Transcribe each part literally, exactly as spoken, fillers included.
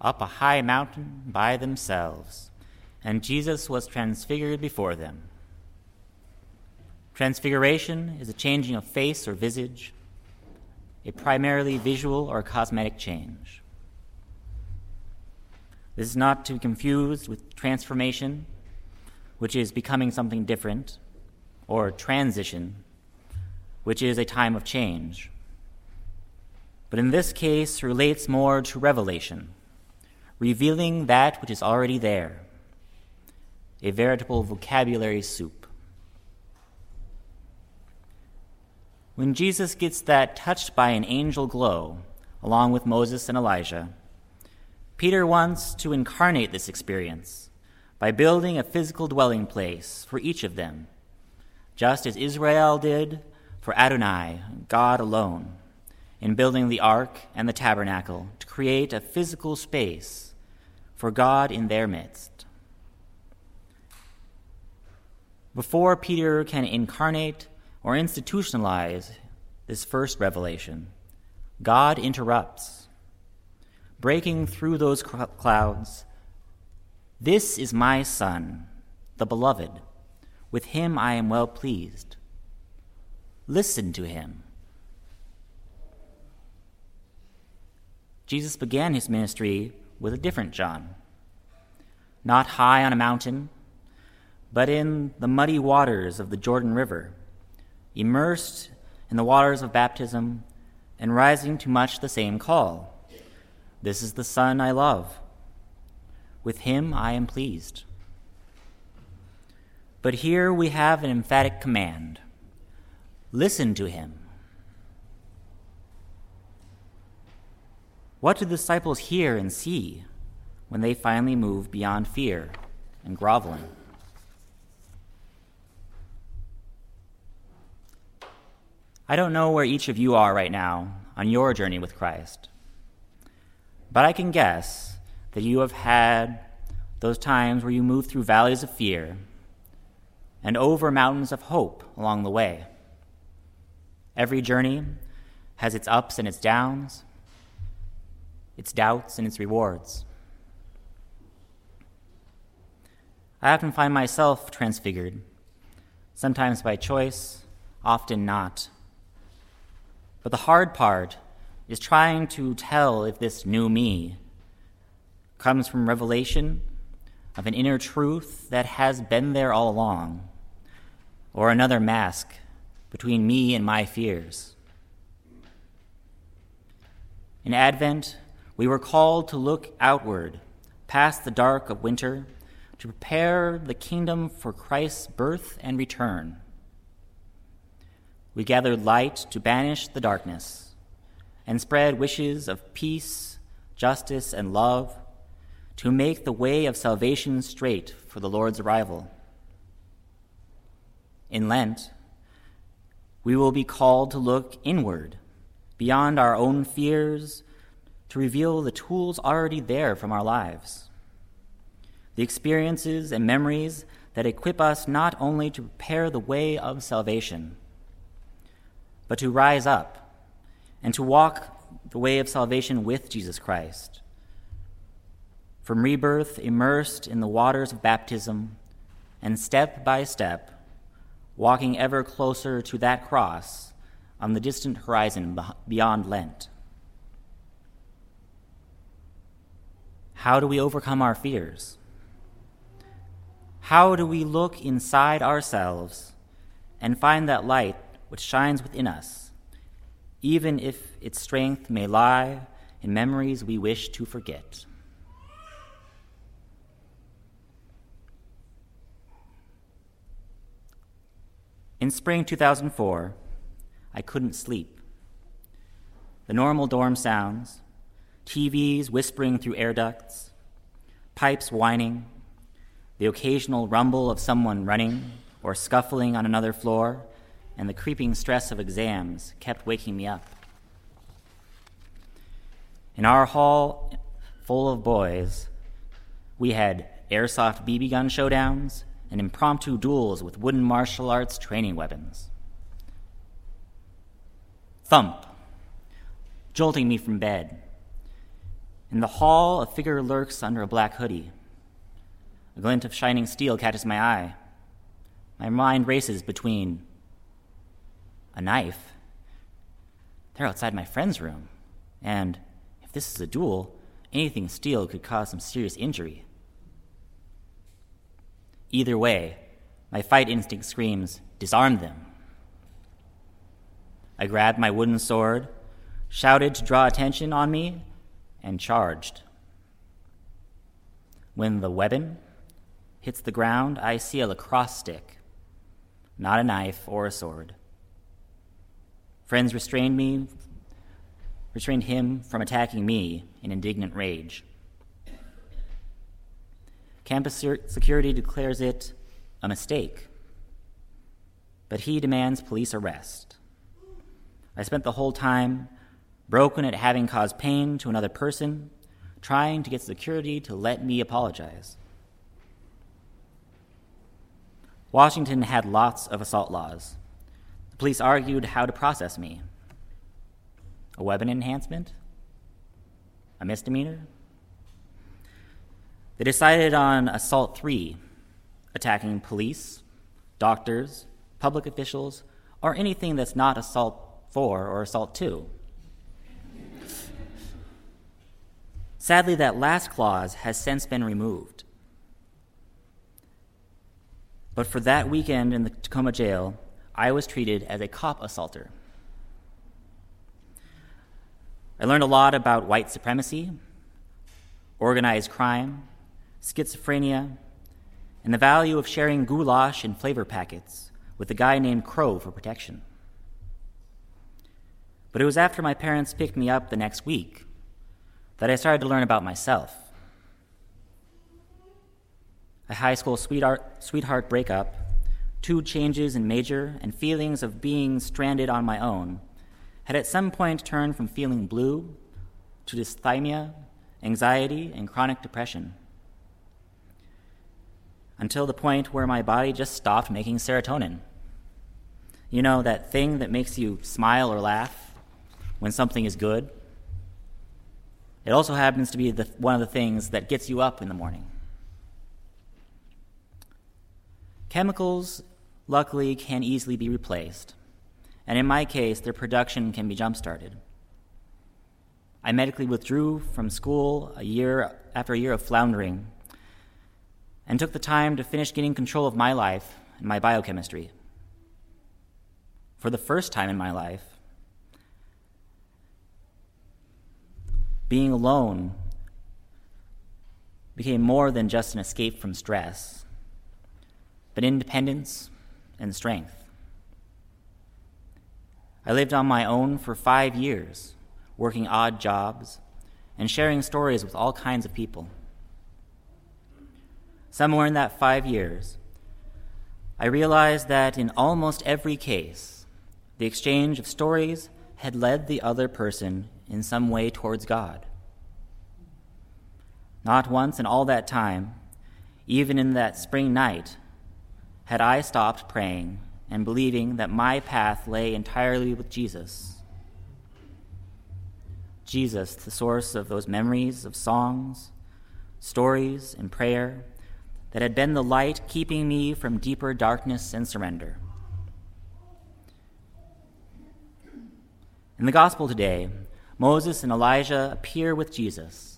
up a high mountain by themselves, and Jesus was transfigured before them. Transfiguration is a changing of face or visage, a primarily visual or cosmetic change. This is not to be confused with transformation, which is becoming something different, or transition, which is a time of change. But in this case, relates more to revelation, revealing that which is already there, a veritable vocabulary soup. When Jesus gets that touched by an angel glow, along with Moses and Elijah, Peter wants to incarnate this experience by building a physical dwelling place for each of them, just as Israel did for Adonai, God alone, in building the ark and the tabernacle to create a physical space for God in their midst. Before Peter can incarnate or institutionalize this first revelation, God interrupts, breaking through those clouds. "This is my Son, the beloved. With him I am well pleased. Listen to him." Jesus began his ministry with a different John, not high on a mountain, but in the muddy waters of the Jordan River, immersed in the waters of baptism and rising to much the same call. "This is the Son I love. With him I am pleased." But here we have an emphatic command: listen to him. What do the disciples hear and see when they finally move beyond fear and groveling? I don't know where each of you are right now on your journey with Christ, but I can guess that you have had those times where you move through valleys of fear and over mountains of hope along the way. Every journey has its ups and its downs, its doubts and its rewards. I often find myself transfigured, sometimes by choice, often not. But the hard part is trying to tell if this new me comes from revelation of an inner truth that has been there all along, or another mask between me and my fears. In Advent, we were called to look outward, past the dark of winter, to prepare the kingdom for Christ's birth and return. We gathered light to banish the darkness and spread wishes of peace, justice, and love to make the way of salvation straight for the Lord's arrival. In Lent, we will be called to look inward, beyond our own fears, to reveal the tools already there from our lives, the experiences and memories that equip us not only to prepare the way of salvation, but to rise up and to walk the way of salvation with Jesus Christ. From rebirth, immersed in the waters of baptism, and step by step, walking ever closer to that cross on the distant horizon beyond Lent. How do we overcome our fears? How do we look inside ourselves and find that light which shines within us, even if its strength may lie in memories we wish to forget? In spring two thousand four, I couldn't sleep. The normal dorm sounds, T Vs whispering through air ducts, pipes whining, the occasional rumble of someone running or scuffling on another floor, and the creeping stress of exams kept waking me up. In our hall full of boys, we had airsoft B B gun showdowns and impromptu duels with wooden martial arts training weapons. Thump, jolting me from bed, In the hall, a figure lurks under a black hoodie. A glint of shining steel catches my eye. My mind races between a knife. They're outside my friend's room. And if this is a duel, anything steel could cause some serious injury. Either way, my fight instinct screams, "Disarm them." I grabbed my wooden sword, shouted to draw attention on me, and charged. When the weapon hits the ground, I see a lacrosse stick, not a knife or a sword. Friends restrained me, restrained him from attacking me in indignant rage. Campus security declares it a mistake, but he demands police arrest. I spent the whole time broken at having caused pain to another person, trying to get security to let me apologize. Washington had lots of assault laws. The police argued how to process me. A weapon enhancement? A misdemeanor? They decided on assault three, attacking police, doctors, public officials, or anything that's not assault four or assault two. Sadly, that last clause has since been removed. But for that weekend in the Tacoma jail, I was treated as a cop assaulter. I learned a lot about white supremacy, organized crime, schizophrenia, and the value of sharing goulash and flavor packets with a guy named Crow for protection. But it was after my parents picked me up the next week that I started to learn about myself. A high school sweetheart, sweetheart breakup, two changes in major, and feelings of being stranded on my own had at some point turned from feeling blue to dysthymia, anxiety, and chronic depression, until the point where my body just stopped making serotonin. You know, that thing that makes you smile or laugh when something is good. It also happens to be the, one of the things that gets you up in the morning. Chemicals, luckily, can easily be replaced, and in my case, their production can be jump-started. I medically withdrew from school a year after a year of floundering and took the time to finish getting control of my life and my biochemistry. For the first time in my life, being alone became more than just an escape from stress, but independence and strength. I lived on my own for five years, working odd jobs and sharing stories with all kinds of people. Somewhere in that five years, I realized that in almost every case, the exchange of stories had led the other person in some way towards God. Not once in all that time, even in that spring night, had I stopped praying and believing that my path lay entirely with Jesus. Jesus, the source of those memories of songs, stories, and prayer that had been the light keeping me from deeper darkness and surrender. In the gospel today, Moses and Elijah appear with Jesus.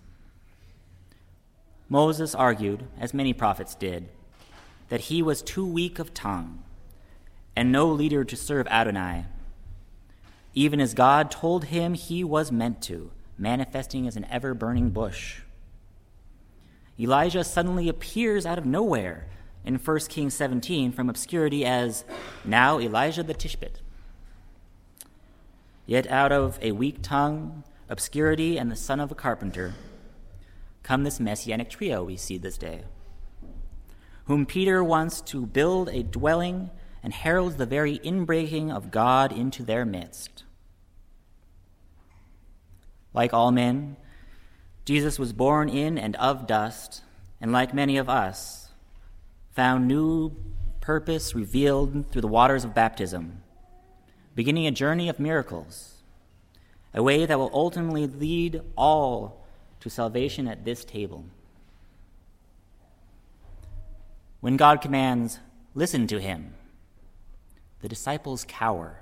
Moses argued, as many prophets did, that he was too weak of tongue and no leader to serve Adonai, even as God told him he was meant to, manifesting as an ever-burning bush. Elijah suddenly appears out of nowhere in First Kings seventeen from obscurity as, now Elijah the Tishbite. Yet out of a weak tongue, obscurity, and the son of a carpenter, come this messianic trio we see this day, whom Peter wants to build a dwelling and heralds the very inbreaking of God into their midst. Like all men, Jesus was born in and of dust, and like many of us, found new purpose revealed through the waters of baptism, beginning a journey of miracles, a way that will ultimately lead all to salvation at this table. When God commands, "Listen to him," the disciples cower.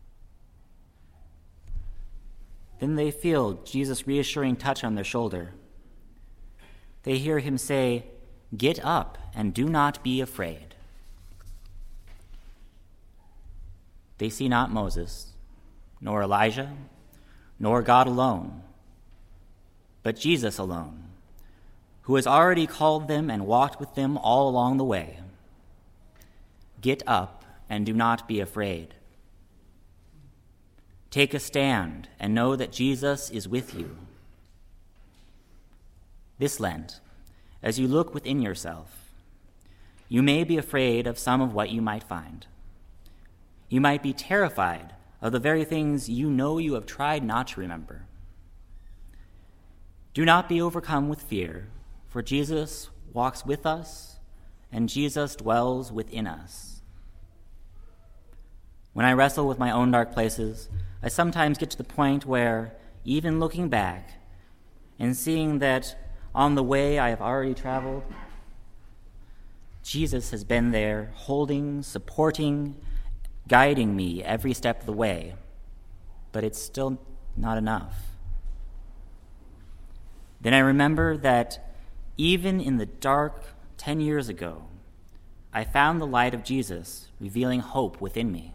Then they feel Jesus' reassuring touch on their shoulder. They hear him say, "Get up and do not be afraid." They see not Moses, nor Elijah, nor God alone, but Jesus alone, who has already called them and walked with them all along the way. Get up and do not be afraid. Take a stand and know that Jesus is with you. This Lent, as you look within yourself, you may be afraid of some of what you might find. You might be terrified of the very things you know you have tried not to remember. Do not be overcome with fear, for Jesus walks with us and Jesus dwells within us. When I wrestle with my own dark places, I sometimes get to the point where, even looking back and seeing that on the way I have already traveled, Jesus has been there, holding, supporting, guiding me every step of the way, but it's still not enough. Then I remember that even in the dark ten years ago, I found the light of Jesus revealing hope within me.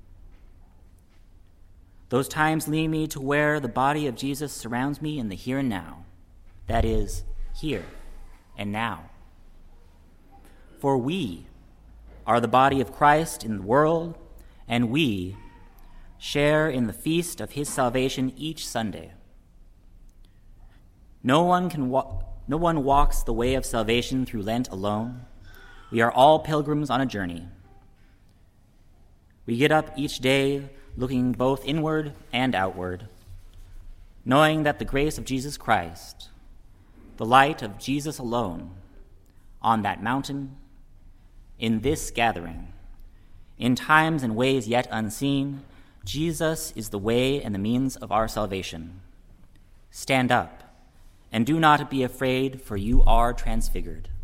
Those times lead me to where the body of Jesus surrounds me in the here and now, that is, here and now. For we are the body of Christ in the world, and we share in the feast of his salvation each Sunday. No one can wa- no one walks the way of salvation through Lent alone. We are all pilgrims on a journey. We get up each day looking both inward and outward, knowing that the grace of Jesus Christ, the light of Jesus alone, on that mountain, in this gathering, in times and ways yet unseen, Jesus is the way and the means of our salvation. Stand up, and do not be afraid, for you are transfigured.